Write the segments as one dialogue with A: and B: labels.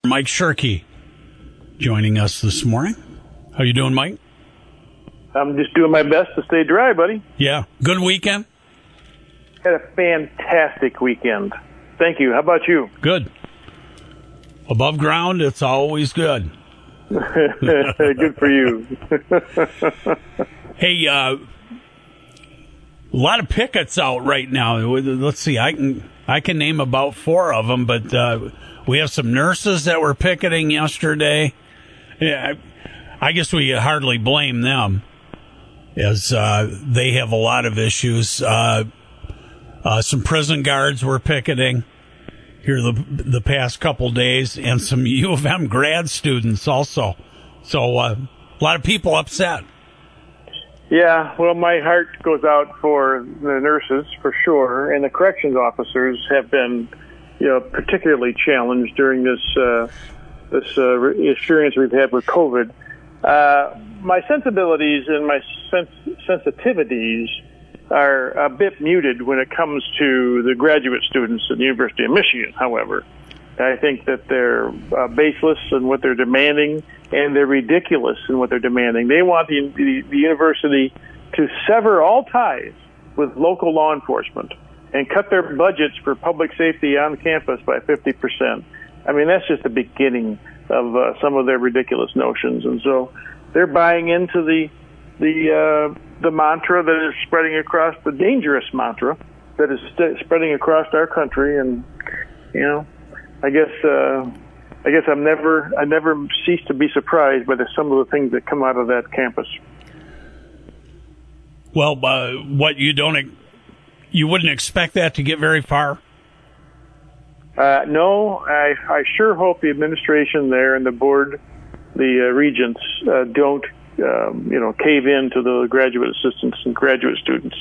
A: Mike Shirkey joining us this morning. How you doing, Mike?
B: I'm just doing my best to stay dry, buddy.
A: Yeah. Good weekend?
B: Had a fantastic weekend. Thank you. How about you?
A: Good. Above ground, it's always good.
B: Good for you.
A: Hey, a lot of pickets out right now. Let's see, I can name about 4 of them, but we have some nurses that were picketing yesterday. Yeah, I guess we hardly blame them, as they have a lot of issues. Some prison guards were picketing here the past couple days, and some U of M grad students also. So a lot of people upset.
B: Yeah, well, my heart goes out for the nurses for sure, and the corrections officers have been, particularly challenged during this experience we've had with COVID. My sensibilities and my sensitivities are a bit muted when it comes to the graduate students at the University of Michigan, however. I think that they're baseless in what they're demanding, and they're ridiculous in what they're demanding. They want the university to sever all ties with local law enforcement and cut their budgets for public safety on campus by 50%. I mean, that's just the beginning of some of their ridiculous notions. And so they're buying into the mantra that is spreading across, the dangerous mantra that is spreading across our country. And, I guess I never cease to be surprised by some of the things that come out of that campus.
A: Well, what you wouldn't expect that to get very far?
B: No, I sure hope the administration there and the board, the regents, don't cave in to the graduate assistants and graduate students.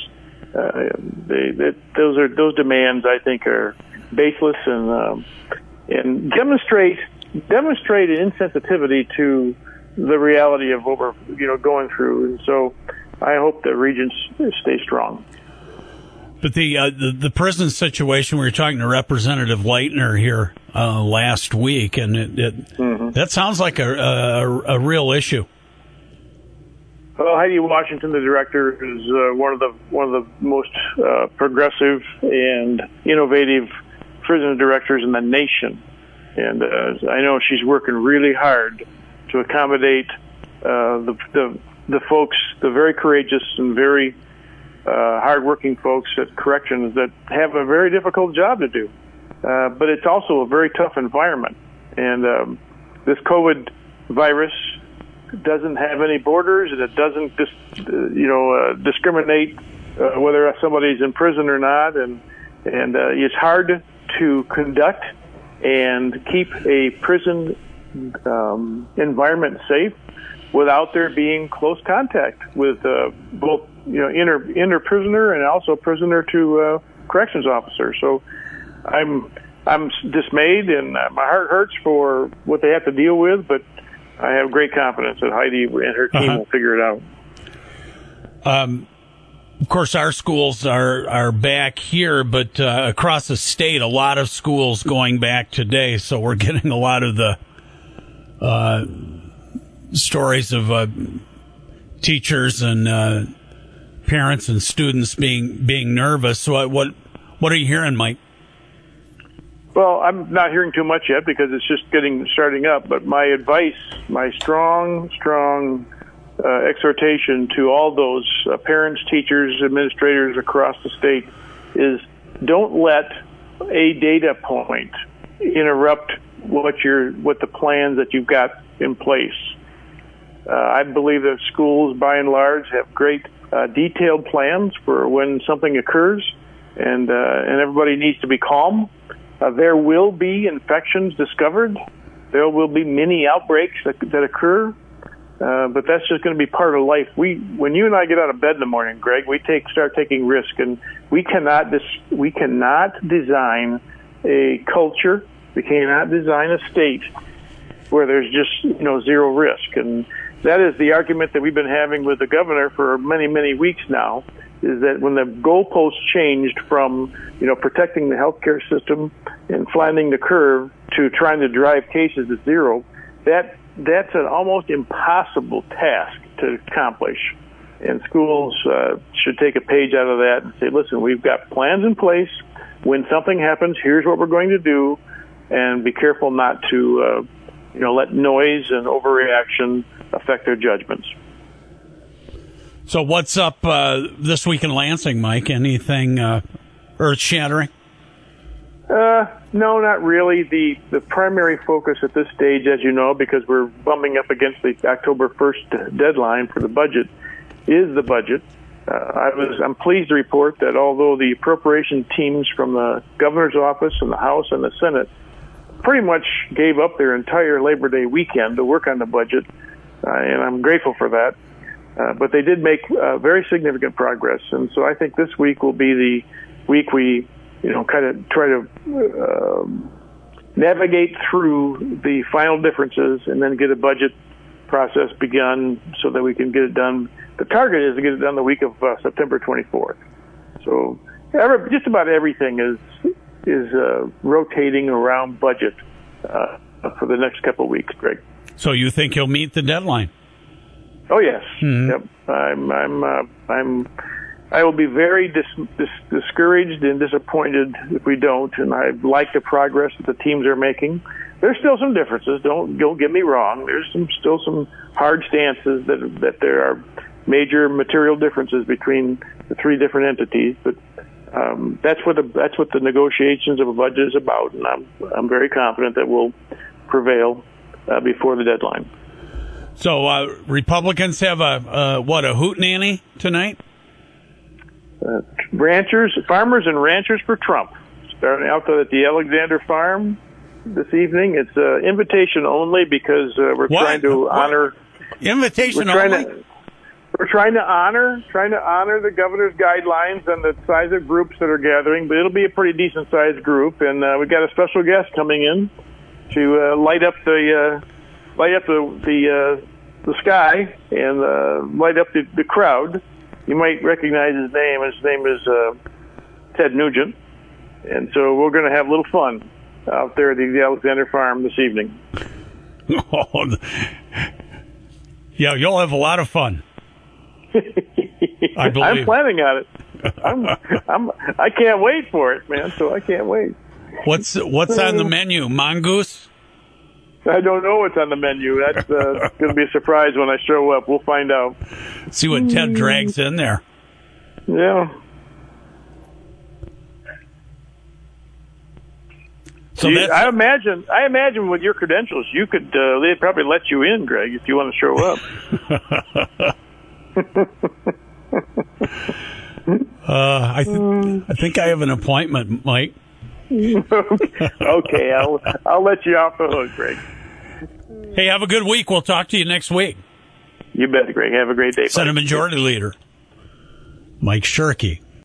B: Those demands, I think, are baseless and demonstrate insensitivity to the reality of what we're going through. And so I hope the regents stay strong.
A: But the prison situation, we were talking to Representative Leitner here last week, and that sounds like a real issue.
B: Well, Heidi Washington, the director, is one of the most progressive and innovative prison directors in the nation, and I know she's working really hard to accommodate the folks, the very courageous and very hardworking folks at corrections that have a very difficult job to do. But it's also a very tough environment, and this COVID virus doesn't have any borders, and it doesn't discriminate whether somebody's in prison or not, and it's hard to conduct and keep a prison environment safe without there being close contact with both inner prisoner and also prisoner to corrections officer. So I'm dismayed, and my heart hurts for what they have to deal with, but I have great confidence that Heidi and her team will figure it out.
A: Of course, our schools are back here, but across the state, a lot of schools going back today. So we're getting a lot of the stories of teachers and parents and students being nervous. So what are you hearing, Mike?
B: Well, I'm not hearing too much yet because it's just starting up. But my advice, my strong exhortation to all those parents, teachers, administrators across the state is don't let a data point interrupt what the plans that you've got in place. I believe that schools, by and large, have great detailed plans for when something occurs, and everybody needs to be calm. There will be infections discovered. There will be mini outbreaks that occur, but that's just going to be part of life. When you and I get out of bed in the morning, Greg, we start taking risk, and we cannot design a culture. We cannot design a state where there's just zero risk, and that is the argument that we've been having with the governor for many, many weeks now, is that when the goalposts changed from, protecting the healthcare system and flattening the curve to trying to drive cases to zero, that's an almost impossible task to accomplish. And schools should take a page out of that and say, listen, we've got plans in place. When something happens, here's what we're going to do, and be careful not to let noise and overreaction affect their judgments.
A: So what's up this week in Lansing, Mike? Anything earth-shattering?
B: No, not really. The primary focus at this stage, as you know, because we're bumping up against the October 1st deadline for the budget, is the budget. I'm pleased to report that although the appropriation teams from the governor's office and the House and the Senate pretty much gave up their entire Labor Day weekend to work on the budget, and I'm grateful for that, but they did make very significant progress. And so I think this week will be the week we kind of try to navigate through the final differences and then get a budget process begun so that we can get it done. The target is to get it done the week of September 24th. So just about everything is rotating around budget for the next couple of weeks, Greg.
A: So you think you'll meet the deadline?
B: Oh yes.
A: Mm-hmm.
B: Yep. I will be very discouraged and disappointed if we don't, and I like the progress that the teams are making. There's still some differences. Don't get me wrong. There's still some hard stances that there are major material differences between the three different entities. But that's what the negotiations of a budget is about, and I'm very confident that we'll prevail before the deadline.
A: So Republicans have a hootenanny tonight?
B: Farmers and ranchers for Trump. Starting out at the Alexander Farm this evening. It's invitation only because we're trying to honor.
A: Invitation only?
B: We're trying to honor the governor's guidelines on the size of groups that are gathering, but it'll be a pretty decent sized group, and we've got a special guest coming in to light up the sky and light up the crowd. You might recognize his name. His name is Ted Nugent. And so we're going to have a little fun out there at the Alexander Farm this evening.
A: Yeah, you'll have a lot of fun. I believe.
B: I'm planning on it. I can't wait for it, man. So I can't wait.
A: What's on the menu? Mongoose?
B: I don't know what's on the menu. That's going to be a surprise when I show up. We'll find out.
A: See what Ted drags in there.
B: Yeah.
A: So
B: I imagine with your credentials, you could. They'd probably let you in, Greg, if you want to show up.
A: I think I have an appointment, Mike.
B: Okay, I'll let you off the hook, Greg.
A: Hey, have a good week. We'll talk to you next week.
B: You bet, Greg. Have a great day.
A: Senate Majority Leader Mike Shirkey.